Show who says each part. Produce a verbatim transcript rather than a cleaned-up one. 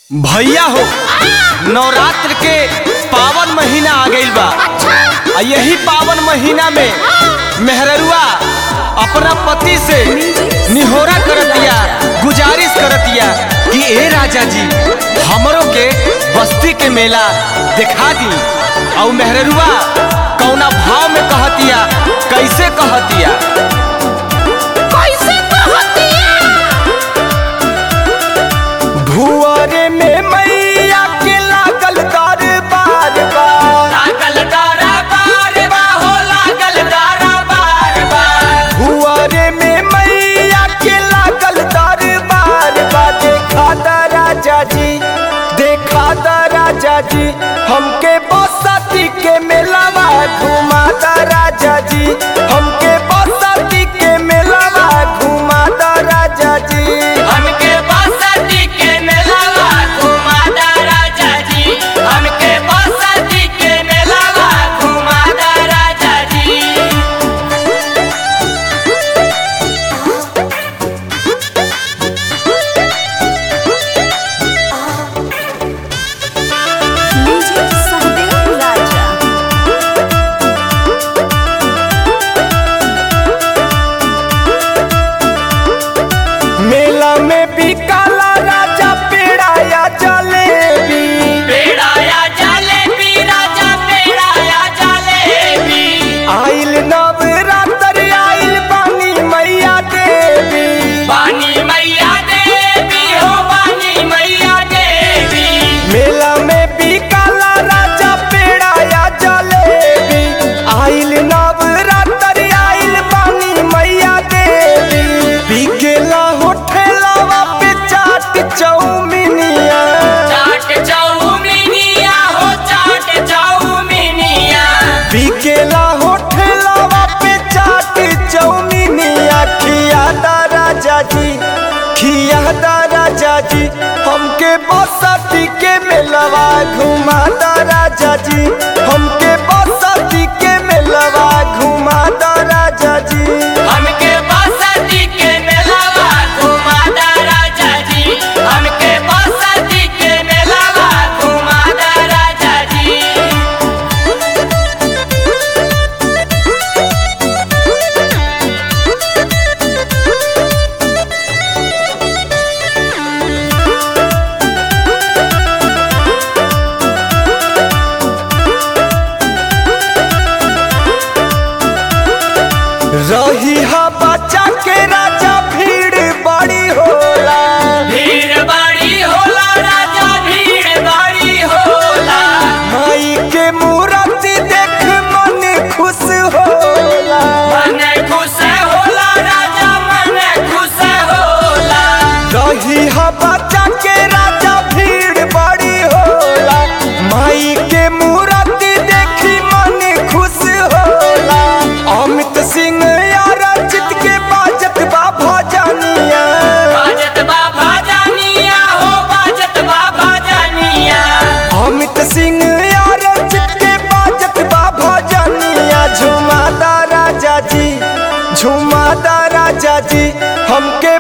Speaker 1: भैया हो, नवरात्र के पावन महीना आ गइल बा। अच्छा। यही पावन महीना में मेहररुआ अपना पति से निहोरा करतिया, गुजारिश करतिया कि ए राजा जी हमरों के बस्ती के मेला दिखा दी। और मेहररुआ कौना भाव में कहतिया, कैसे कहतिया? भुआरे में मैया के लागल दरबार बा,
Speaker 2: लागल दरबार बा हो, लागल दरबार बा।
Speaker 1: भुआरे में मैया के लागल दरबार बा। देखा दा राजा जी, देखा दा राजा जी, हमके बसती के मेलावा घुमा दा राजा जी, हमके बसती के मेलावा घुमा दा राजा जी।
Speaker 2: हमके बसती के मेलावा घुमा दा राजा जी, हमके बसती के मेलावा घुमा दा राजा जी।
Speaker 3: म्यूजिक संदेश राजा।
Speaker 1: मेला में बिकाला राजा पेड़ा या जलेबी,
Speaker 2: पेड़ा या जलेबी राजा, पेड़ा या जलेबी।
Speaker 1: आइल नवरात्र आइल बानी मैया देवी,
Speaker 2: बानी मैया देवी हो, बानी मैया देवी।
Speaker 1: मेला में बिकाला राजा पेड़ा या जलेबी, आइल नवरात्र आइल बानी मैया देवी। बिकेला होठेलावा पे चाट चौमिनिया,
Speaker 2: चाट चौमिनिया हो, चाट चौमिनिया।
Speaker 1: बिकेला होठेलावा पे चाट चौमिनिया। खिया दा राजा जी, खिया दा राजा जी, हमके बसती के मेलवा घुमा दा राजा जी, हमके बसती के मेलवा घुमा दा राजा जी।
Speaker 2: हमके बसती के मेलावा घुमा दा राजा जी, हमके बसती के मेलावा घुमा दा राजा जी।
Speaker 1: रही हा बच्चा के राजा, भीड़ बड़ी होला,
Speaker 2: भीड़ बड़ी होला राजा, भीड़ बड़ी होला।
Speaker 1: माई के मूर्ति देख मन खुश होला,
Speaker 2: मन खुश होला राजा, मन खुश होला।
Speaker 1: रही हा बच्चा के राजा, भीड़ बड़ी होला, माई के मूर्ति देखी मन खुश होला। अमित सिंह यार चित के बाजत बा भजनिया,
Speaker 2: बाजत बाबा जानिया हो, बाजत बाबा जानिया।
Speaker 1: अमित सिंह यार चित के बाजत बा भजनिया। झुमा दा राजा जी, झुमा दा राजा जी, हमके